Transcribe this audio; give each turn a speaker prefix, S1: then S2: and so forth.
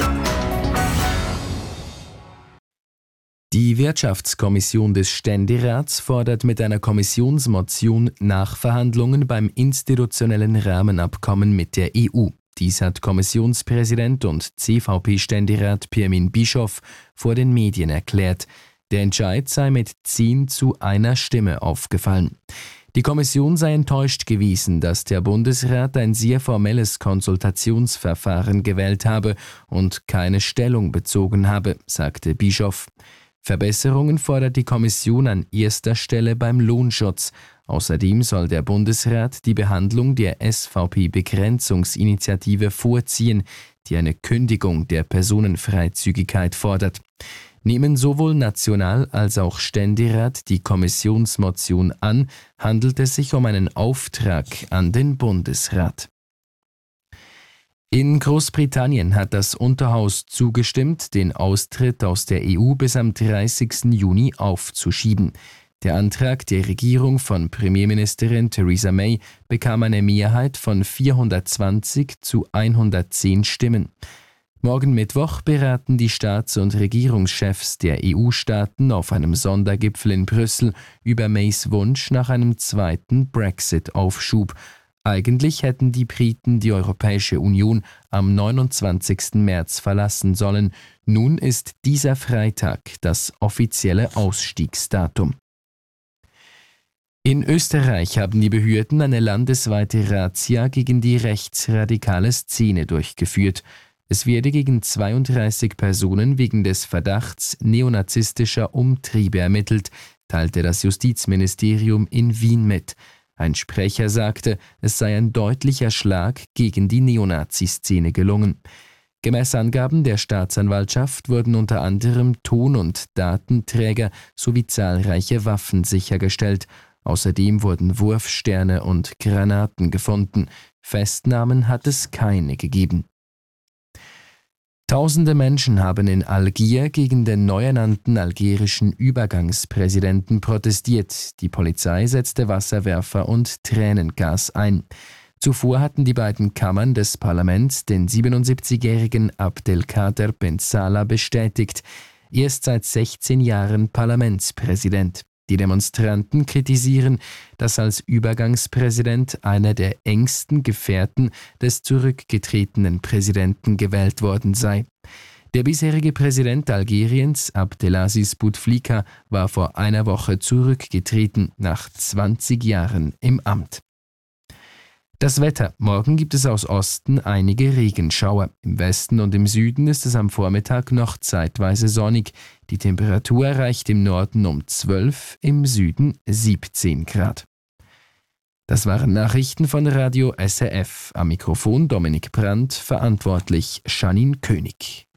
S1: Die Wirtschaftskommission des Ständerats fordert mit einer Kommissionsmotion Nachverhandlungen beim institutionellen Rahmenabkommen mit der EU. Dies hat Kommissionspräsident und CVP-Ständerat Pirmin Bischoff vor den Medien erklärt. Der Entscheid sei mit 10:1 Stimme aufgefallen. Die Kommission sei enttäuscht gewesen, dass der Bundesrat ein sehr formelles Konsultationsverfahren gewählt habe und keine Stellung bezogen habe, sagte Bischoff. Verbesserungen fordert die Kommission an erster Stelle beim Lohnschutz. Außerdem soll der Bundesrat die Behandlung der SVP-Begrenzungsinitiative vorziehen, die eine Kündigung der Personenfreizügigkeit fordert. Nehmen sowohl National- als auch Ständerat die Kommissionsmotion an, handelt es sich um einen Auftrag an den Bundesrat. In Großbritannien hat das Unterhaus zugestimmt, den Austritt aus der EU bis am 30. Juni aufzuschieben. Der Antrag der Regierung von Premierministerin Theresa May bekam eine Mehrheit von 420:110 Stimmen. Morgen Mittwoch beraten die Staats- und Regierungschefs der EU-Staaten auf einem Sondergipfel in Brüssel über Mays Wunsch nach einem zweiten Brexit-Aufschub. Eigentlich hätten die Briten die Europäische Union am 29. März verlassen sollen. Nun ist dieser Freitag das offizielle Ausstiegsdatum. In Österreich haben die Behörden eine landesweite Razzia gegen die rechtsradikale Szene durchgeführt. Es werde gegen 32 Personen wegen des Verdachts neonazistischer Umtriebe ermittelt, teilte das Justizministerium in Wien mit. Ein Sprecher sagte, es sei ein deutlicher Schlag gegen die Neonazi-Szene gelungen. Gemäß Angaben der Staatsanwaltschaft wurden unter anderem Ton- und Datenträger sowie zahlreiche Waffen sichergestellt. Außerdem wurden Wurfsterne und Granaten gefunden. Festnahmen hat es keine gegeben. Tausende Menschen haben in Algier gegen den neu ernannten algerischen Übergangspräsidenten protestiert. Die Polizei setzte Wasserwerfer und Tränengas ein. Zuvor hatten die beiden Kammern des Parlaments den 77-jährigen Abdelkader Ben Salah bestätigt. Er ist seit 16 Jahren Parlamentspräsident. Die Demonstranten kritisieren, dass als Übergangspräsident einer der engsten Gefährten des zurückgetretenen Präsidenten gewählt worden sei. Der bisherige Präsident Algeriens, Abdelaziz Bouteflika, war vor einer Woche zurückgetreten, nach 20 Jahren im Amt. Das Wetter. Morgen gibt es aus Osten einige Regenschauer. Im Westen und im Süden ist es am Vormittag noch zeitweise sonnig. Die Temperatur erreicht im Norden um 12, im Süden 17 Grad. Das waren Nachrichten von Radio SRF. Am Mikrofon Dominik Brandt, verantwortlich Janine König.